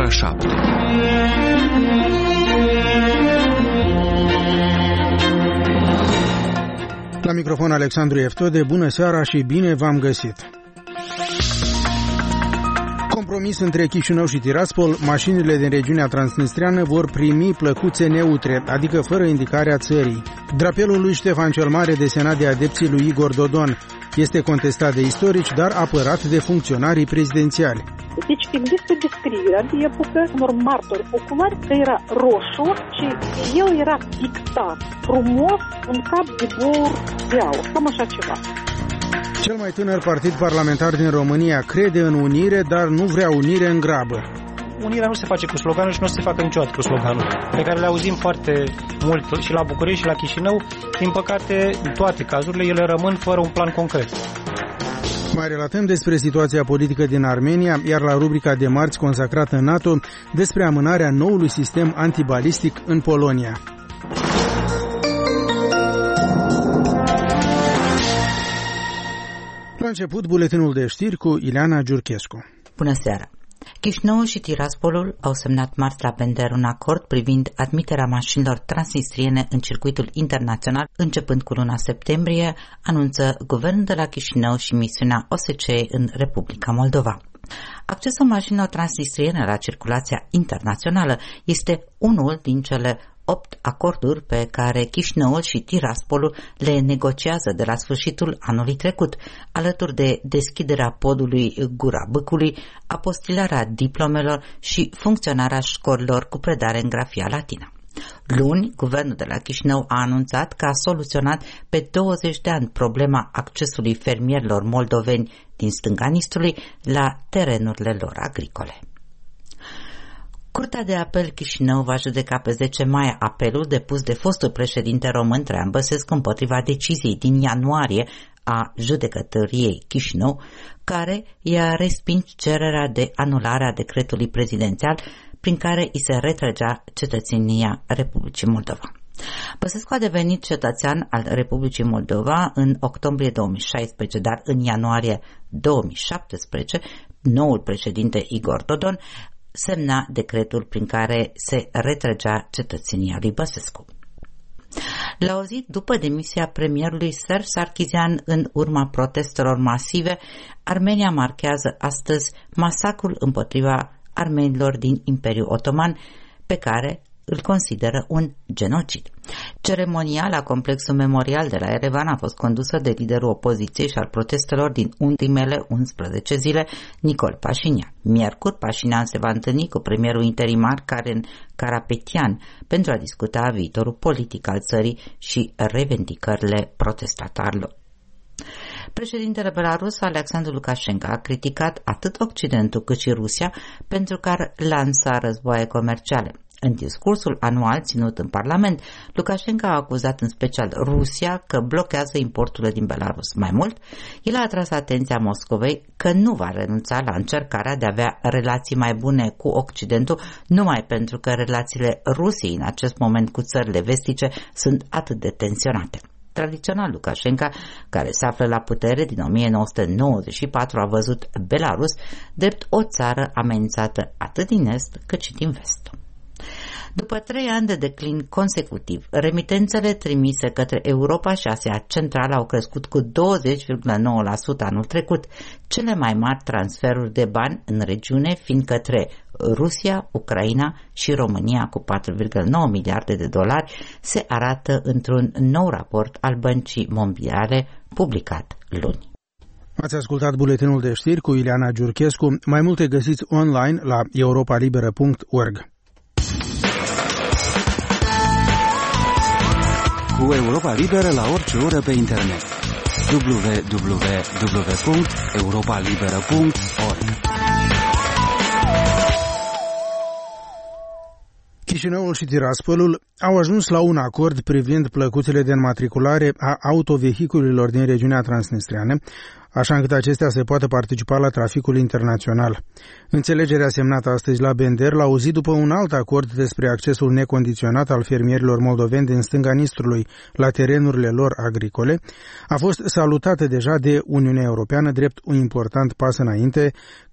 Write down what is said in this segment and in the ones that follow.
ora 7. La microfon Alexandru Eftode, bună seara și bine v-am găsit. Compromis între Chișinău și Tiraspol, mașinile din regiunea transnistreană vor primi plăcuțe neutre, adică fără indicarea țării. Drapelul lui Ștefan cel Mare, desenat de adepții lui Igor Dodon, este contestat de istorici, dar apărat de funcționarii prezidențiali. Deci există descrierea de epocă unor martori oculari că era roșu și el era pictat frumos un cap de băur de aur, cam așa ceva. Cel mai tânăr partid parlamentar din România crede în unire, dar nu vrea unire în grabă. Unirea nu se face cu sloganul și nu se facă niciodată cu sloganul, pe care le auzim foarte mult și la București și la Chișinău. Din păcate, în toate cazurile, ele rămân fără un plan concret. Mai relatăm despre situația politică din Armenia, iar la rubrica de marți consacrată NATO, despre amânarea noului sistem antibalistic în Polonia. La început, buletinul de știri cu Ileana Giurchescu. Bună seara! Chișinău și Tiraspolul au semnat marți la Bender un acord privind admiterea mașinilor transnistriene în circuitul internațional începând cu luna septembrie, anunță guvernul de la Chișinău și misiunea OSCE în Republica Moldova. Accesul mașinilor transnistriene la circulația internațională este unul din cele 8 acorduri pe care Chișinăul și Tiraspolul le negociază de la sfârșitul anului trecut, alături de deschiderea podului Gura Bâcului, apostilarea diplomelor și funcționarea școlilor cu predare în grafia latină. Luni, guvernul de la Chișinău a anunțat că a soluționat pe 20 de ani problema accesului fermierilor moldoveni din stânga Nistrului la terenurile lor agricole. Curtea de apel Chișinău va judeca pe 10 mai apelul depus de fostul președinte român Traian Băsescu împotriva deciziei din ianuarie a judecătoriei Chișinău, care i-a respins cererea de anulare a decretului prezidențial prin care îi se retrăgea cetățenia Republicii Moldova. Băsescu a devenit cetățean al Republicii Moldova în octombrie 2016, dar în ianuarie 2017, noul președinte Igor Dodon semna decretul prin care se retrăgea cetățenia lui Băsescu. La o zi după demisia premierului Serge Sarkisian în urma protestelor masive, Armenia marchează astăzi masacrul împotriva armenilor din Imperiul Otoman, pe care îl consideră un genocid. Ceremonia la complexul memorial de la Erevan a fost condusă de liderul opoziției și al protestelor din ultimele 11 zile, Nicol Pașinian. Miercuri, Pașinian se va întâlni cu premierul interimar Karen Karapetian pentru a discuta viitorul politic al țării și revendicările protestatarilor. Președintele Belarus, Alexandru Lukashenko, a criticat atât Occidentul cât și Rusia pentru că ar lansa războaie comerciale. În discursul anual ținut în Parlament, Lukashenko a acuzat în special Rusia că blochează importurile din Belarus. Mai mult, el a atras atenția Moscovei că nu va renunța la încercarea de a avea relații mai bune cu Occidentul, numai pentru că relațiile Rusiei în acest moment cu țările vestice sunt atât de tensionate. Tradițional, Lukashenko, care se află la putere din 1994, a văzut Belarus drept o țară amenințată atât din est cât și din vest. După 3 ani de declin consecutiv, remitențele trimise către Europa și Asia Centrală au crescut cu 20,9% anul trecut, cele mai mari transferuri de bani în regiune fiind către Rusia, Ucraina și România cu 4,9 miliarde de dolari, se arată într-un nou raport al Băncii Mondiale publicat luni. Ați ascultat buletinul de știri cu Ileana Giurchescu. Mai multe găsiți online la europalibera.org. Cu Europa Liberă la orice oră pe internet. www.europalibera.org. Chișinăul și Tiraspolul au ajuns la un acord privind plăcuțele de înmatriculare a autovehiculelor din regiunea transnistreană, așa încât acestea să poată participa la traficul internațional. Înțelegerea semnată astăzi la Bender l-a auzit după un alt acord despre accesul necondiționat al fermierilor moldoveni din stânga Nistrului la terenurile lor agricole, a fost salutată deja de Uniunea Europeană drept un important pas înainte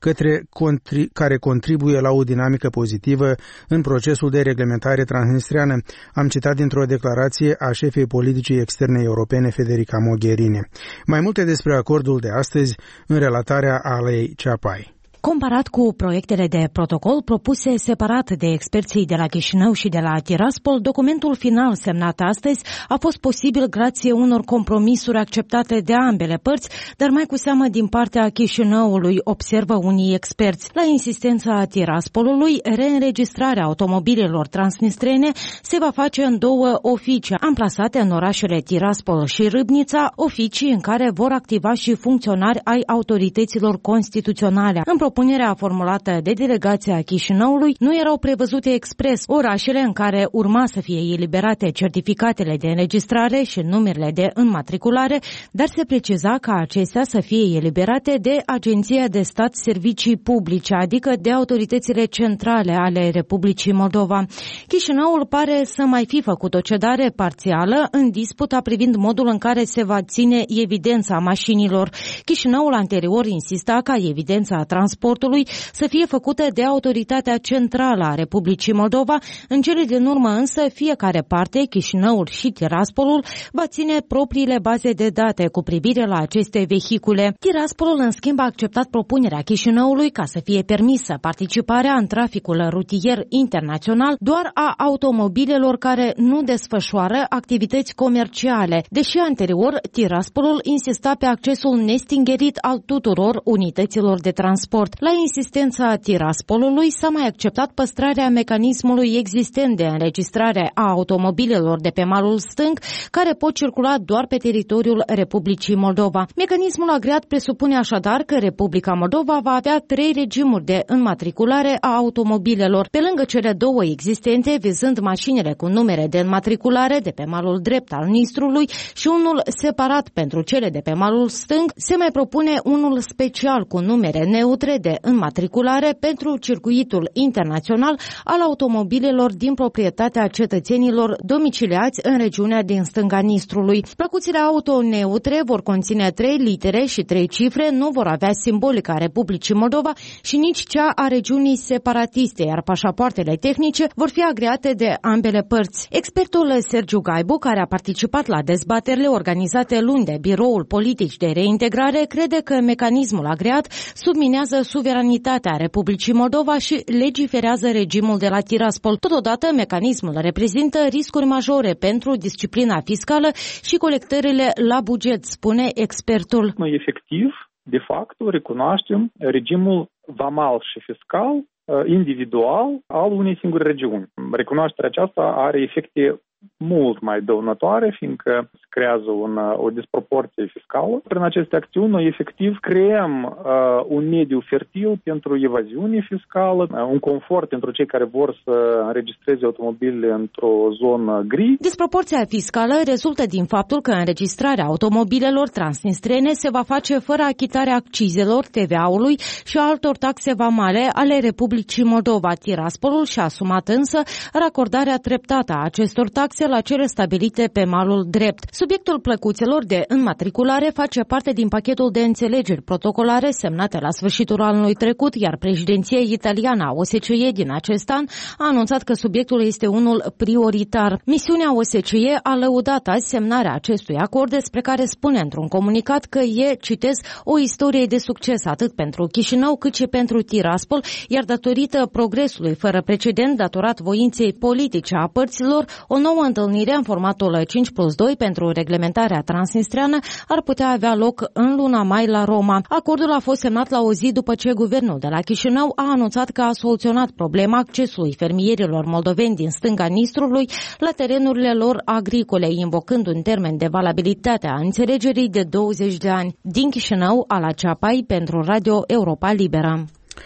care contribuie la o dinamică pozitivă în procesul de reglementare transnistreană, am citat dintr-o declarație a șefei politicii externe europene Federica Mogherini. Mai multe despre acordul de astăzi în relatarea Alei Ceapai. Comparat cu proiectele de protocol propuse separat de experții de la Chișinău și de la Tiraspol, documentul final semnat astăzi a fost posibil grație unor compromisuri acceptate de ambele părți, dar mai cu seamă din partea Chișinăului, observă unii experți. La insistența Tiraspolului, reînregistrarea automobilelor transnistrene se va face în 2 oficii, amplasate în orașele Tiraspol și Râbnița, oficii în care vor activa și funcționari ai autorităților constituționale. În propunerea formulată de delegația Chișinăului, nu erau prevăzute expres orașele în care urma să fie eliberate certificatele de înregistrare și numerele de înmatriculare, dar se preciza ca acestea să fie eliberate de Agenția de Stat Servicii Publice, adică de autoritățile centrale ale Republicii Moldova. Chișinăul pare să mai fi făcut o cedare parțială în disputa privind modul în care se va ține evidența mașinilor. Chișinăul anterior insista ca evidența transportului să fie făcută de autoritatea centrală a Republicii Moldova. În cele din urmă însă, fiecare parte, Chișinăul și Tiraspolul, va ține propriile baze de date cu privire la aceste vehicule. Tiraspolul, în schimb, a acceptat propunerea Chișinăului ca să fie permisă participarea în traficul rutier internațional doar a automobilelor care nu desfășoară activități comerciale, deși anterior Tiraspolul insista pe accesul nestingerit al tuturor unităților de transport. La insistența Tiraspolului s-a mai acceptat păstrarea mecanismului existent de înregistrare a automobilelor de pe malul stâng, care pot circula doar pe teritoriul Republicii Moldova. Mecanismul agreat presupune așadar că Republica Moldova va avea 3 regimuri de înmatriculare a automobilelor, pe lângă cele 2 existente, vizând mașinile cu numere de înmatriculare de pe malul drept al Nistrului și unul separat pentru cele de pe malul stâng. Se mai propune unul special cu numere neutre de înmatriculare pentru circuitul internațional al automobilelor din proprietatea cetățenilor domiciliați în regiunea din stânga Nistrului. Plăcuțile auto neutre vor conține 3 litere și 3 cifre, nu vor avea simbolica Republicii Moldova și nici cea a regiunii separatiste, iar pașapoartele tehnice vor fi agreate de ambele părți. Expertul Sergiu Gaibu, care a participat la dezbaterile organizate luni de Biroul Politic de Reintegrare, crede că mecanismul agreat subminează suveranitatea Republicii Moldova și legiferează regimul de la Tiraspol. Totodată, mecanismul reprezintă riscuri majore pentru disciplina fiscală și colectările la buget, spune expertul. Noi efectiv, de fapt, recunoaștem regimul vamal și fiscal individual al unei singure regiuni. Recunoașterea aceasta are efecte mult mai dăunătoare, fiindcă se creează o disproporție fiscală. Prin aceste acțiuni, noi efectiv creăm un mediu fertil pentru evaziune fiscală, un confort pentru cei care vor să înregistreze automobilele într-o zonă gri. Disproporția fiscală rezultă din faptul că înregistrarea automobilelor transnistrene se va face fără achitarea accizelor, TVA-ului și altor taxe vamale ale Republicii Moldova. Tiraspolul și-a asumat însă racordarea treptată a acestor taxe la cele stabilite pe malul drept. Subiectul plăcuțelor de înmatriculare face parte din pachetul de înțelegeri protocolare semnate la sfârșitul anului trecut, iar președinția italiană a OSCE din acest an a anunțat că subiectul este unul prioritar. Misiunea OSCE a lăudat azi semnarea acestui acord, despre care spune într-un comunicat că e, citez, o istorie de succes atât pentru Chișinău cât și pentru Tiraspol, iar datorită progresului fără precedent datorat voinței politice a părților, o nouă întâlnire în formatul 5+2 pentru reglementarea transnistreană ar putea avea loc în luna mai la Roma. Acordul a fost semnat la o zi după ce guvernul de la Chișinău a anunțat că a soluționat problema accesului fermierilor moldoveni din stânga Nistrului la terenurile lor agricole, invocând un termen de valabilitate a înțelegerii de 20 de ani. Din Chișinău, Ala Ceapai, pentru Radio Europa Liberă.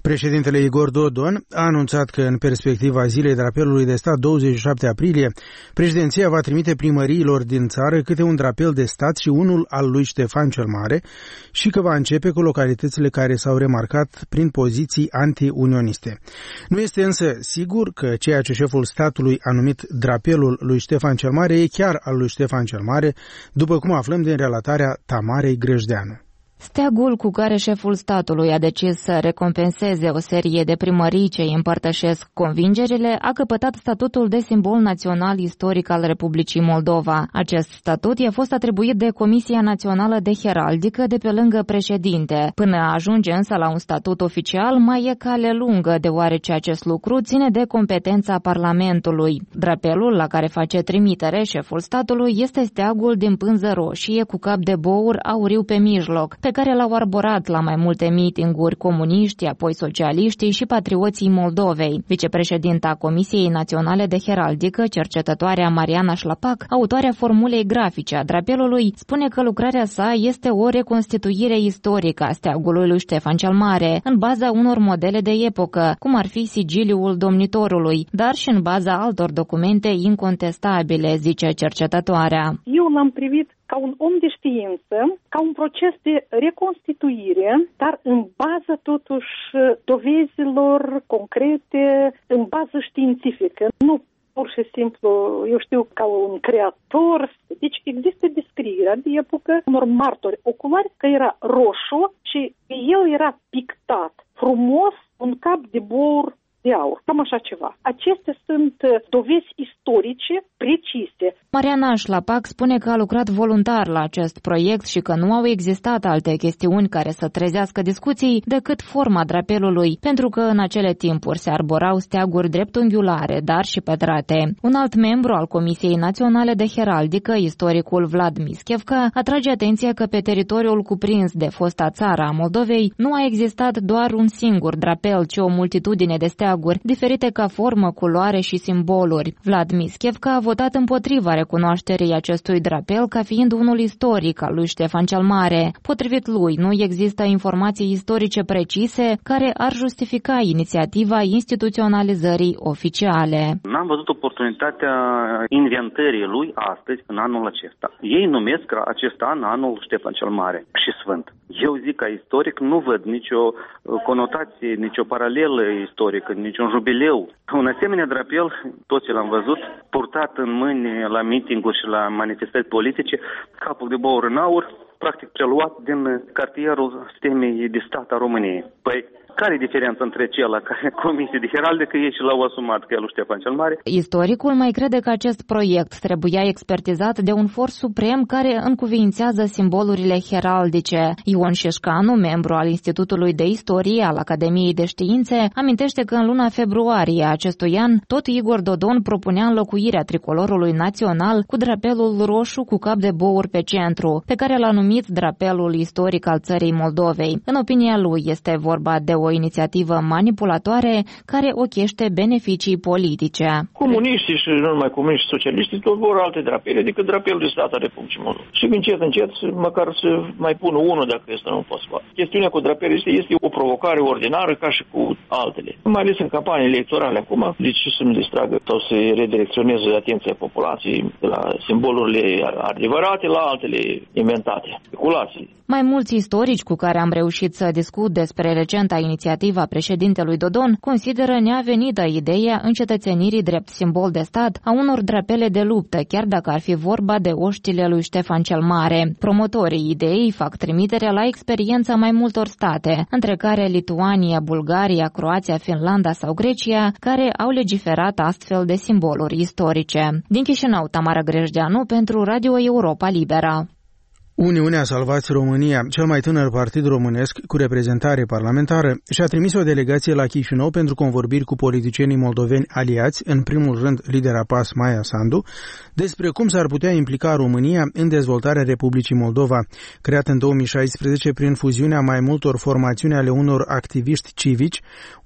Președintele Igor Dodon a anunțat că în perspectiva zilei drapelului de stat 27 aprilie, președinția va trimite primăriilor din țară câte un drapel de stat și unul al lui Ștefan cel Mare și că va începe cu localitățile care s-au remarcat prin poziții anti-unioniste. Nu este însă sigur că ceea ce șeful statului a numit drapelul lui Ștefan cel Mare e chiar al lui Ștefan cel Mare, după cum aflăm din relatarea Tamarei Grăjdeanu. Steagul cu care șeful statului a decis să recompenseze o serie de primării ce îi împărtășesc convingerile a căpătat statutul de simbol național istoric al Republicii Moldova. Acest statut i-a fost atribuit de Comisia Națională de Heraldică de pe lângă președinte. Până ajunge însă la un statut oficial, mai e cale lungă, deoarece acest lucru ține de competența Parlamentului. Drapelul la care face trimitere șeful statului este steagul din pânză roșie cu cap de bour auriu pe mijloc, pe care l-au arborat la mai multe mitinguri comuniști, apoi socialiștii și patrioții Moldovei. Vicepreședinta Comisiei Naționale de Heraldică, cercetătoarea Mariana Șlapac, autoarea formulei grafice a drapelului, spune că lucrarea sa este o reconstituire istorică a steagului lui Ștefan cel Mare, în baza unor modele de epocă, cum ar fi sigiliul domnitorului, dar și în baza altor documente incontestabile, zice cercetătoarea. Eu l-am privit ca un om de știință, ca un proces de reconstituire, dar în bază totuși dovezilor concrete, în bază științifică. Nu pur și simplu, eu știu, ca un creator. Deci există descrierea de epocă unor martori oculari că era roșu și el era pictat frumos, un cap de bour de aur, cam așa ceva. Acestea sunt dovezi istorice precise. Mariana Șlapac spune că a lucrat voluntar la acest proiect și că nu au existat alte chestiuni care să trezească discuții decât forma drapelului, pentru că în acele timpuri se arborau steaguri dreptunghiulare, dar și pătrate. Un alt membru al Comisiei Naționale de Heraldică, istoricul Vlad Mischevca, atrage atenția că pe teritoriul cuprins de fosta țară a Moldovei nu a existat doar un singur drapel, ci o multitudine de steaguri diferite ca formă, culoare și simboluri. Vlad Mischevca a votat împotriva recunoașterii acestui drapel ca fiind unul istoric al lui Ștefan cel Mare. Potrivit lui, nu există informații istorice precise care ar justifica inițiativa instituționalizării oficiale. N-am văzut oportunitatea inventării lui astăzi, în anul acesta. Ei numesc acest an anul Ștefan cel Mare și Sfânt. Eu zic, ca istoric, nu văd nicio conotație, nicio paralelă istorică, niciun jubileu. Un asemenea drapel, toți l-am văzut, purtat în mâini la mitinguri și la manifestări politice, capul de bour în aur, practic preluat din cartierul sistemei de stat a României. Păi, care e diferența între cela care Comisie de Heraldică ei și l-au asumat că e lui Ștefan cel Mare? Istoricul mai crede că acest proiect trebuia expertizat de un for suprem care încuviințează simbolurile heraldice. Ion Șeșcanu, membru al Institutului de Istorie al Academiei de Științe, amintește că în luna februarie a acestui an, tot Igor Dodon propunea înlocuirea tricolorului național cu drapelul roșu cu cap de bour pe centru, pe care l-a numit drapelul istoric al țării Moldovei. În opinia lui, este vorba de o inițiativă manipulatoare care ochește beneficii politice. Comuniștii și nu numai comuniștii, socialiștii tot vor alte drapele decât drapelul de stat al Republicii Moldova. Și încet, măcar să mai pună unul dacă este nu pot să facă. Chestiunea cu drapele este o provocare ordinară ca și cu altele. Mai ales în campanii electorale acum, deci să nu distragă sau să redirecționeze atenția populației de la simbolurile adevărate la altele inventate. Speculații. Mai mulți istorici cu care am reușit să discut despre recenta inițiativă a președintelui Dodon consideră neavenită ideea încetățenirii drept simbol de stat a unor drapele de luptă, chiar dacă ar fi vorba de oștile lui Ștefan cel Mare. Promotorii ideii fac trimitere la experiența mai multor state, între care Lituania, Bulgaria, Croația, Finlanda sau Grecia, care au legiferat astfel de simboluri istorice. Din Chișinău, Tamara Grăjdeanu pentru Radio Europa Liberă. Uniunea Salvați România, cel mai tânăr partid românesc cu reprezentare parlamentară, și-a trimis o delegație la Chișinău pentru convorbiri cu politicienii moldoveni aliați, în primul rând lidera PAS Maia Sandu, despre cum s-ar putea implica România în dezvoltarea Republicii Moldova, creată în 2016 prin fuziunea mai multor formațiuni ale unor activiști civici,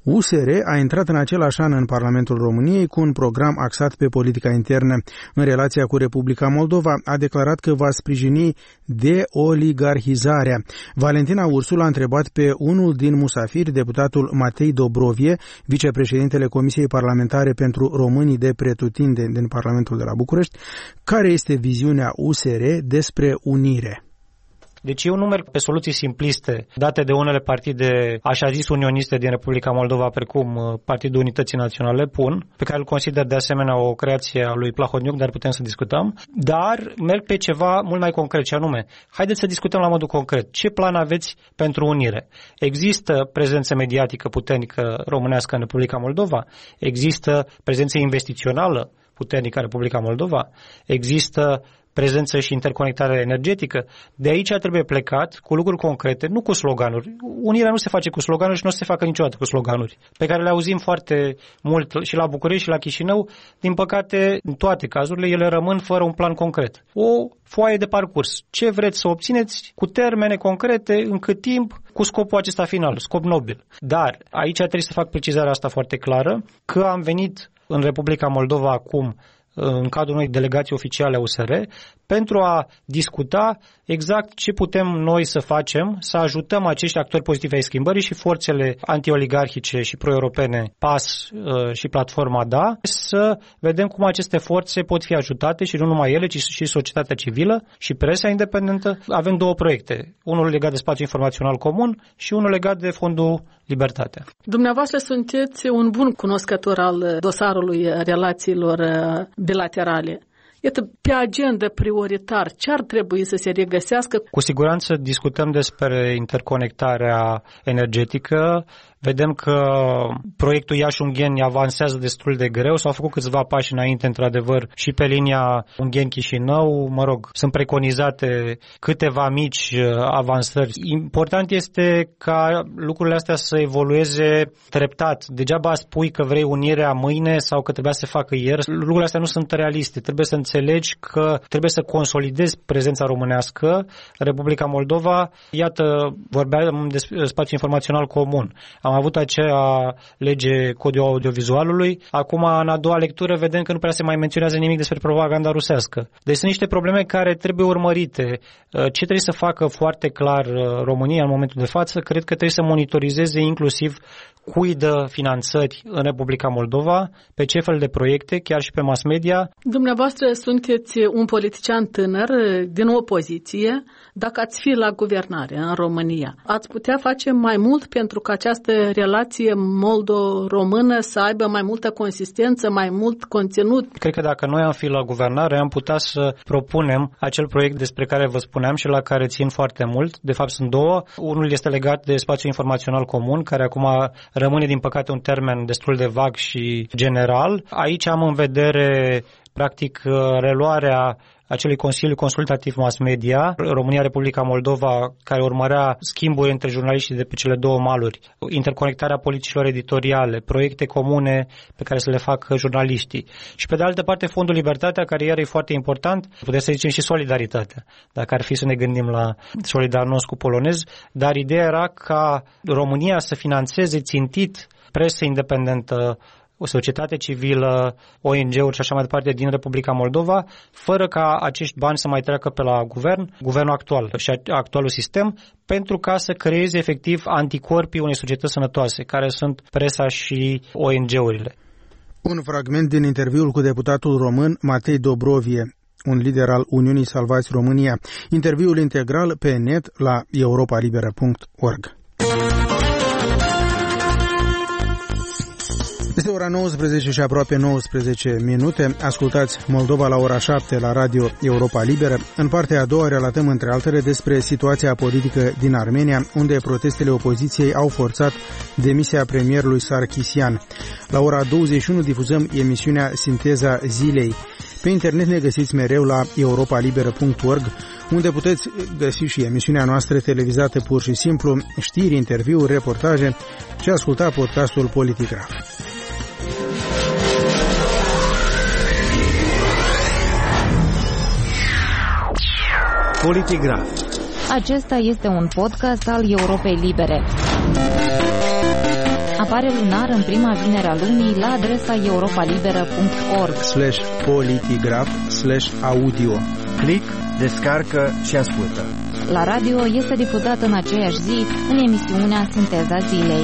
USR a intrat în același an în Parlamentul României cu un program axat pe politica internă. În relația cu Republica Moldova a declarat că va sprijini deoligarhizarea. Valentina Ursul a întrebat pe unul din musafiri, deputatul Matei Dobrovie, vicepreședintele Comisiei Parlamentare pentru Românii de pretutindeni din Parlamentul de la București, care este viziunea USR despre unire. Deci eu nu merg pe soluții simpliste date de unele partide, așa zis, unioniste din Republica Moldova, precum Partidul Unității Naționale, pe care îl consider de asemenea o creație a lui Plahotniuc, dar putem să discutăm, dar merg pe ceva mult mai concret, și anume, haideți să discutăm la modul concret. Ce plan aveți pentru unire? Există prezență mediatică puternică românească în Republica Moldova? Există prezență investițională puternică în Republica Moldova? Există prezență și interconectare energetică? De aici trebuie plecat cu lucruri concrete, nu cu sloganuri. Unirea nu se face cu sloganuri și nu se facă niciodată cu sloganuri, pe care le auzim foarte mult și la București și la Chișinău. Din păcate, în toate cazurile, ele rămân fără un plan concret. O foaie de parcurs. Ce vreți să obțineți cu termene concrete, în cât timp, cu scopul acesta final, scop nobil. Dar aici trebuie să fac precizarea asta foarte clară, că am venit în Republica Moldova acum în cadrul unei delegații oficiale a USR, pentru a discuta exact ce putem noi să facem, să ajutăm acești actori pozitivi ai schimbării și forțele antioligarhice și pro-europene, PAS și platforma DA, să vedem cum aceste forțe pot fi ajutate și nu numai ele, ci și societatea civilă și presa independentă. Avem două proiecte, unul legat de spațiu informațional comun și unul legat de Fondul Libertatea. Dumneavoastră sunteți un bun cunoscător al dosarului relațiilor bilaterale. Iată, pe agenda prioritar, ce ar trebui să se regăsească? Cu siguranță discutăm despre interconectarea energetică. Vedem că proiectul Iași-Ungheni avansează destul de greu, s-au făcut câțiva pași înainte, într-adevăr, și pe linia Ungheni-Chișinău. Sunt preconizate câteva mici avansări. Important este ca lucrurile astea să evolueze treptat. Degeaba spui că vrei unirea mâine sau că trebuia să se facă ieri. Lucrurile astea nu sunt realiste. Trebuie să înțelegi că trebuie să consolidezi prezența românească în Republica Moldova. Iată, vorbeam despre spațiu informațional comun. Am avut acea lege codul audiovizualului. Acum, în a doua lectură, vedem că nu prea se mai menționează nimic despre propaganda rusească. Deci sunt niște probleme care trebuie urmărite. Ce trebuie să facă foarte clar România în momentul de față? Cred că trebuie să monitorizeze inclusiv cui dă finanțări în Republica Moldova, pe ce fel de proiecte, chiar și pe mass media. Dumneavoastră sunteți un politician tânăr din opoziție. Dacă ați fi la guvernare în România, ați putea face mai mult pentru ca această relație moldo-română să aibă mai multă consistență, mai mult conținut? Cred că dacă noi am fi la guvernare, am putea să propunem acel proiect despre care vă spuneam și la care țin foarte mult. De fapt, sunt două. Unul este legat de spațiul informațional comun, care acum rămâne, din păcate, un termen destul de vag și general. Aici am în vedere, practic, reluarea acelui Consiliu Consultativ Mass Media, România-Republica Moldova, care urmărea schimburi între jurnaliștii de pe cele două maluri, interconectarea politicilor editoriale, proiecte comune pe care să le facă jurnaliștii. Și pe de altă parte Fondul Libertatea, care iar e foarte important, putem să zicem și Solidaritatea, dacă ar fi să ne gândim la Solidarnosc cu polonez, dar ideea era ca România să finanțeze țintit presă independentă, o societate civilă, ONG-uri și așa mai departe din Republica Moldova, fără ca acești bani să mai treacă pe la guvernul actual și actualul sistem, pentru ca să creeze efectiv anticorpii unei societăți sănătoase, care sunt presa și ONG-urile. Un fragment din interviul cu deputatul român Matei Dobrovie, un lider al Uniunii Salvați România. Interviul integral pe net la europalibera.org. Este ora 19 și aproape 19 minute. Ascultați Moldova la ora 7 la Radio Europa Liberă. În partea a doua relatăm, între altele, despre situația politică din Armenia, unde protestele opoziției au forțat demisia premierului Sarkisian. La ora 21 difuzăm emisiunea Sinteza Zilei. Pe internet ne găsiți mereu la europalibera.org, unde puteți găsi și emisiunea noastră televizată pur și simplu, știri, interviuri, reportaje și asculta podcastul Politigraf. Politigraf. Acesta este un podcast al Europei Libere. Apare lunar în prima vinere a lunii la adresa europalibera.org/politigraf/audio. Click, descarcă și ascultă. La radio este difuzat în aceeași zi în emisiunea Sinteza Zilei.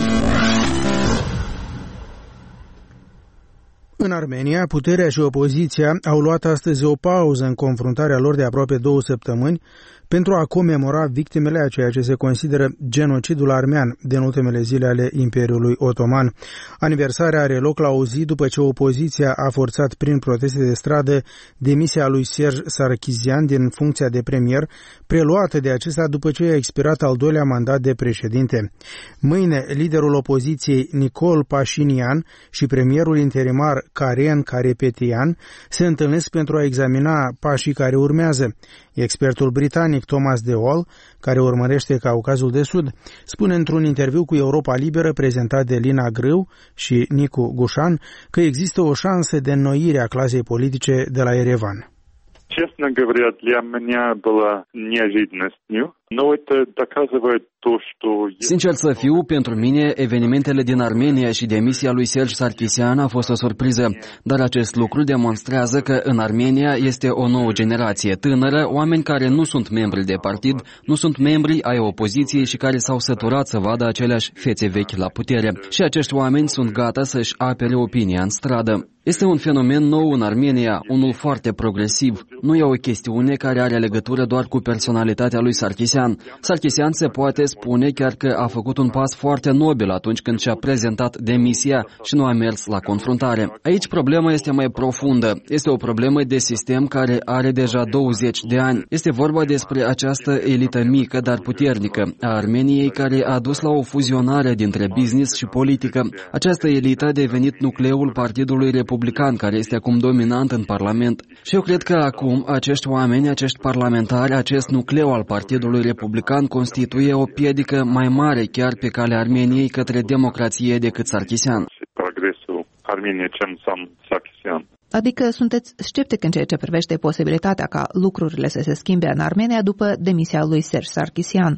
În Armenia, puterea și opoziția au luat astăzi o pauză în confruntarea lor de aproape 2 săptămâni pentru a comemora victimele a ceea ce se consideră genocidul armean din ultimele zile ale Imperiului Otoman. Aniversarea are loc la o zi după ce opoziția a forțat prin proteste de stradă demisia lui Serge Sarkisian din funcția de premier, preluată de acesta după ce a expirat al doilea mandat de președinte. Mâine, liderul opoziției Nicol Pașinian și premierul interimar Karen Karapetian se întâlnesc pentru a examina pașii care urmează. Expertul britanic Thomas de Wall, care urmărește Caucazul de Sud, spune într-un interviu cu Europa Liberă prezentat de Lina Grâu și Nicu Gușan că există o șansă de înnoire a clasei politice de la Erevan. Честно говоря, для меня была неожиданностью, но это доказывает то, что... Sincer să fiu, pentru mine, evenimentele din Armenia și demisia lui Serge Sarkisian a fost o surpriză, dar acest lucru demonstrează că în Armenia este o nouă generație tânără, oameni care nu sunt membri de partid, nu sunt membri ai opoziției și care s-au săturat să vadă aceleași fețe vechi la putere. Și acești oameni sunt gata să-și apere opinia în stradă. Este un fenomen nou în Armenia, unul foarte progresiv. Nu e o chestiune care are legătură doar cu personalitatea lui Sarkisian. Sarkisian se poate spune chiar că a făcut un pas foarte nobil atunci când și-a prezentat demisia și nu a mers la confruntare. Aici problema este mai profundă. Este o problemă de sistem care are deja 20 de ani. Este vorba despre această elită mică, dar puternică, a Armeniei, care a dus la o fuzionare dintre business și politică. Această elită a devenit nucleul Partidului Republican, care este acum dominant în Parlament. Și eu cred că acum acești oameni, acești parlamentari, acest nucleu al Partidului Republican constituie o piedică mai mare chiar pe calea Armeniei către democrație decât Sarkisian. Progresul Armeniei Sarkisian. Adică sunteți sceptic în ceea ce privește posibilitatea ca lucrurile să se schimbe în Armenia după demisia lui Serge Sarkisian?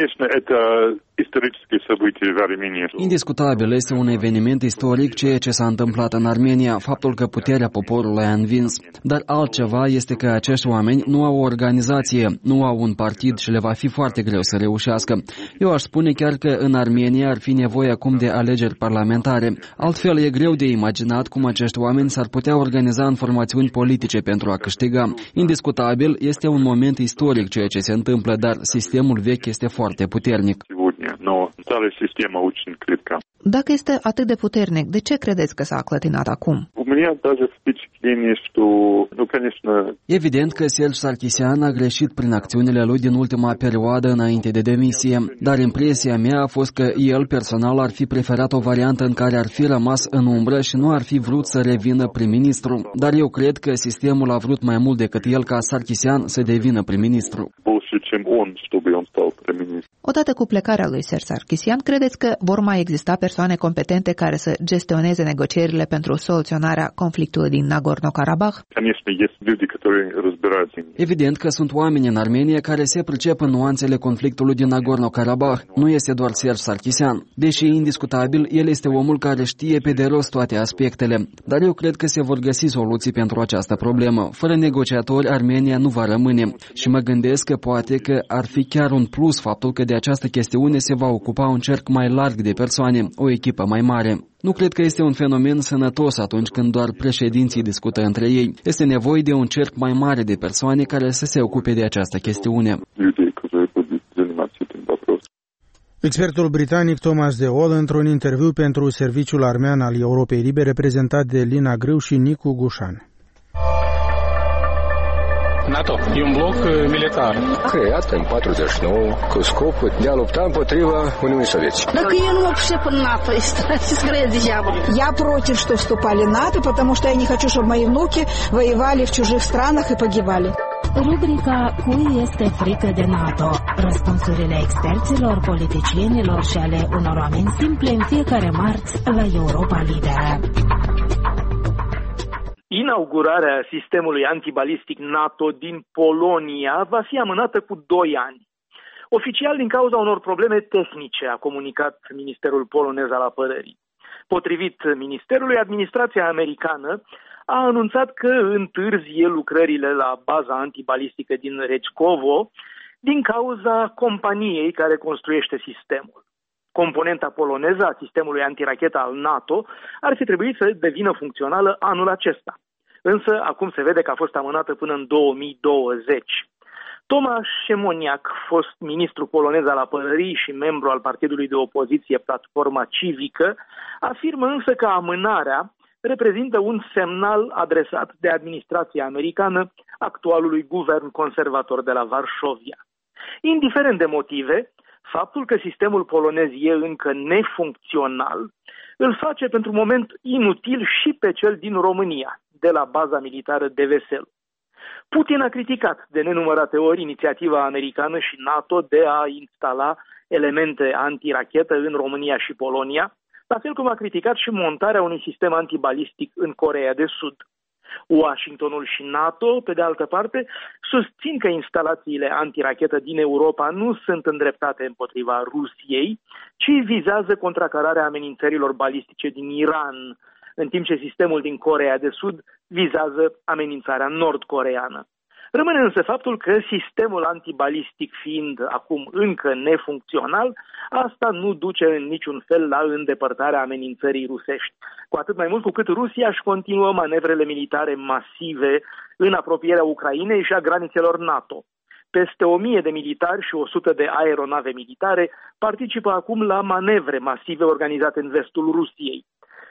Indiscutabil este un eveniment istoric ceea ce s-a întâmplat în Armenia, faptul că puterea poporului a învins. Dar altceva este că acești oameni nu au o organizație, nu au un partid și le va fi foarte greu să reușească. Eu aș spune chiar că în Armenia ar fi nevoie acum de alegeri parlamentare. Altfel e greu de imaginat cum acești oameni s-ar putea organiza în formațiuni politice pentru a câștiga. Indiscutabil este un moment istoric ceea ce se întâmplă, dar sistemul vechi este foarte puternic. Dacă este atât de puternic, de ce credeți că s-a clătinat acum? Evident că Serge Sarkisian a greșit prin acțiunile lui din ultima perioadă înainte de demisie, dar impresia mea a fost că el personal ar fi preferat o variantă în care ar fi rămas în umbră și nu ar fi vrut să revină prim-ministru. Dar eu cred că sistemul a vrut mai mult decât el ca Sarkisian să devină prim-ministru. Odată cu plecarea lui Serge Sarkisian, credeți că vor mai exista persoane competente care să gestioneze negocierile pentru soluționarea conflictului din Nagorno-Karabakh? Evident că sunt oameni în Armenia care se pricep în nuanțele conflictului din Nagorno-Karabakh. Nu este doar Serge Sarkisian. Deși indiscutabil, el este omul care știe pe de rost toate aspectele. Dar eu cred că se vor găsi soluții pentru această problemă. Fără negociatori, Armenia nu va rămâne. Și mă gândesc că poate că ar fi chiar un plus faptul că de această chestiune se va ocupa un cerc mai larg de persoane, o echipă mai mare. Nu cred că este un fenomen sănătos atunci când doar președinții discută între ei. Este nevoie de un cerc mai mare de persoane care să se ocupe de această chestiune. Expertul britanic Thomas de Wall într-un interviu pentru Serviciul Armean al Europei Libere prezentat de Lina Grâu și Nicu Gușan. NATO e un bloc militar creat în 49 cu scopul de a lupta împotriva Uniunii Sovietice. Так я не вообще по НАТО, Я против, что вступали в НАТО, потому что я не хочу, чтобы мои внуки воевали в чужих странах и погибали. Rubrica Cui este frică de NATO? Răspunsurile experților, politicienilor și ale unor oameni simple în fiecare marți la Europa Liberă. Inaugurarea sistemului antibalistic NATO din Polonia va fi amânată cu 2 ani. Oficial din cauza unor probleme tehnice, a comunicat Ministerul polonez al apărării. Potrivit ministerului, administrația americană a anunțat că întârzie lucrările la baza antibalistică din Rechkowo din cauza companiei care construiește sistemul. Componenta poloneză a sistemului antirachetă al NATO ar fi trebuit să devină funcțională anul acesta. Însă acum se vede că a fost amânată până în 2020. Tomasz Siemoniak, fost ministru polonez al apărării și membru al partidului de opoziție Platforma Civică, afirmă însă că amânarea reprezintă un semnal adresat de administrația americană actualului guvern conservator de la Varșovia. Indiferent de motive, faptul că sistemul polonez e încă nefuncțional îl face pentru moment inutil și pe cel din România, de la baza militară de Vesel. Putin a criticat de nenumărate ori inițiativa americană și NATO de a instala elemente antirachetă în România și Polonia, la fel cum a criticat și montarea unui sistem antibalistic în Coreea de Sud. Washingtonul și NATO, pe de altă parte, susțin că instalațiile antirachetă din Europa nu sunt îndreptate împotriva Rusiei, ci vizează contracararea amenințărilor balistice din Iran, în timp ce sistemul din Coreea de Sud vizează amenințarea nord-coreeană. Rămâne însă faptul că sistemul antibalistic fiind acum încă nefuncțional, asta nu duce în niciun fel la îndepărtarea amenințării rusești. Cu atât mai mult cu cât Rusia își continuă manevrele militare masive în apropierea Ucrainei și a granițelor NATO. Peste 1000 de militari și 100 de aeronave militare participă acum la manevre masive organizate în vestul Rusiei.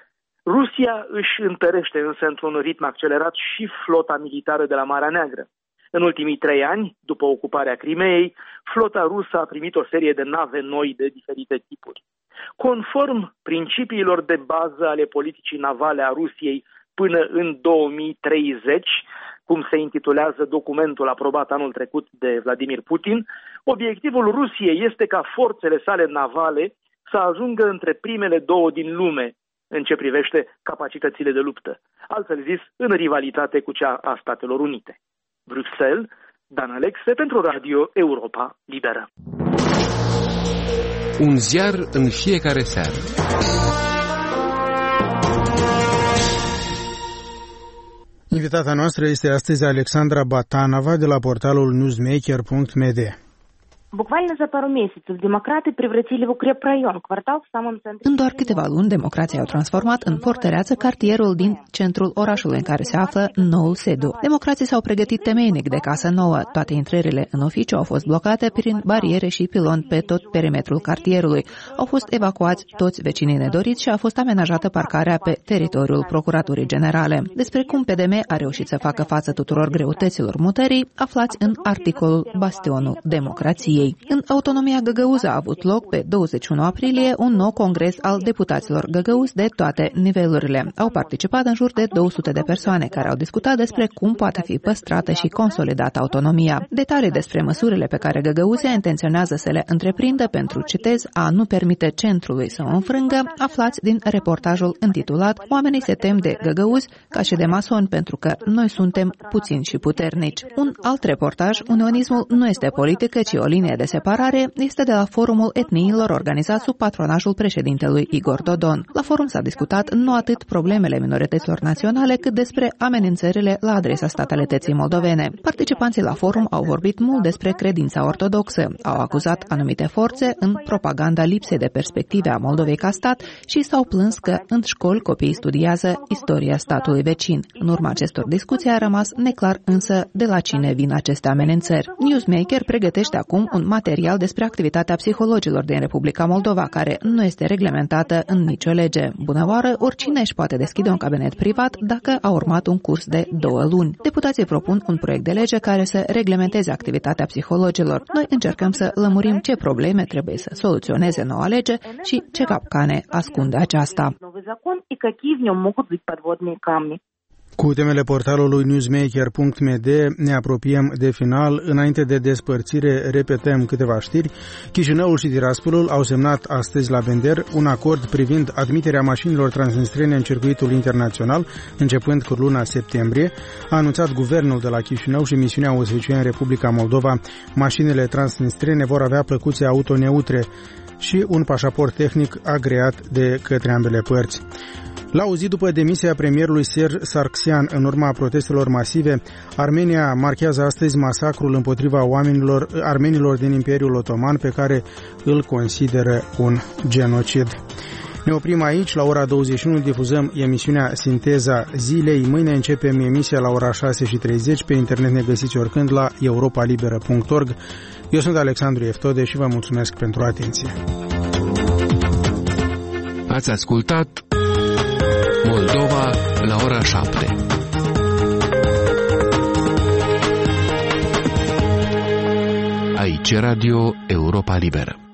Rusia își întărește însă într-un ritm accelerat și flota militară de la Marea Neagră. În ultimii 3 ani, după ocuparea Crimeei, flota rusă a primit o serie de nave noi de diferite tipuri. Conform principiilor de bază ale politicii navale a Rusiei până în 2030, cum se intitulează documentul aprobat anul trecut de Vladimir Putin, obiectivul Rusiei este ca forțele sale navale să ajungă între primele 2 din lume în ce privește capacitățile de luptă, altfel zis, în rivalitate cu cea a Statelor Unite. Bruxelles, Dan Alexe pentru Radio Europa Liberă. Un ziar în fiecare seară. Invitata noastră este astăzi Alexandra Batanova de la portalul newsmaker.md. Bukvalno za paru mesecev democrații prevratili v укрепрайон, квартал в самом центре. În doar câteva luni, democrații au transformat în fortăreață cartierul din centrul orașului în care se află noul sediu. Democrații s-au pregătit temeinic de casă nouă. Toate intrările în oficiu au fost blocate prin bariere și piloni pe tot perimetrul cartierului. Au fost evacuați toți vecinii nedoriți și a fost amenajată parcarea pe teritoriul Procuraturii Generale. Despre cum PDM a reușit să facă față tuturor greutăților mutării, aflați în articolul Bastionul Democrației. În autonomia găgăuză a avut loc pe 21 aprilie un nou congres al deputaților găgăuzi de toate nivelurile. Au participat în jur de 200 de persoane care au discutat despre cum poate fi păstrată și consolidată autonomia. Detalii despre măsurile pe care găgăuzia intenționează să le întreprindă pentru, citez, a nu permite centrului să o înfrângă, aflați din reportajul intitulat Oamenii se tem de găgăuzi ca și de masoni pentru că noi suntem puțini și puternici. Un alt reportaj, Unionismul nu este politică, ci o linie de separare, este de la Forumul Etniilor organizat sub patronajul președintelui Igor Dodon. La forum s-a discutat nu atât problemele minorităților naționale, cât despre amenințările la adresa statalității moldovene. Participanții la forum au vorbit mult despre credința ortodoxă, au acuzat anumite forțe în propaganda lipsei de perspective a Moldovei ca stat și s-au plâns că în școli copiii studiază istoria statului vecin. În urma acestor discuții a rămas neclar însă de la cine vin aceste amenințări. Newsmaker pregătește acum un material despre activitatea psihologilor din Republica Moldova, care nu este reglementată în nicio lege. Bună oară, oricine își poate deschide un cabinet privat dacă a urmat un curs de 2 luni. Deputații propun un proiect de lege care să reglementeze activitatea psihologilor. Noi încercăm să lămurim ce probleme trebuie să soluționeze noua lege și ce capcane ascunde aceasta. Cu temele portalului newsmaker.md ne apropiem de final. Înainte de despărțire, repetăm câteva știri. Chișinăul și Tiraspolul au semnat astăzi la Bender un acord privind admiterea mașinilor transnistrene în circuitul internațional, începând cu luna septembrie. A anunțat guvernul de la Chișinău și misiunea OSCE în Republica Moldova. Mașinile transnistrene vor avea plăcuțe auto neutre. și un pașaport tehnic agreat de către ambele părți. La o zi după demisia premierului Serge Sargsyan în urma protestelor masive, Armenia marchează astăzi masacrul împotriva armenilor din Imperiul Otoman, pe care îl consideră un genocid. Ne oprim aici, la ora 21 difuzăm emisiunea Sinteza Zilei. Mâine începem emisia la ora 6:30. Pe internet ne găsiți oricând la europalibera.org. Eu sunt Alexandru Eftode și vă mulțumesc pentru atenție. Ați ascultat Moldova la ora 7. Aici Radio Europa Liberă.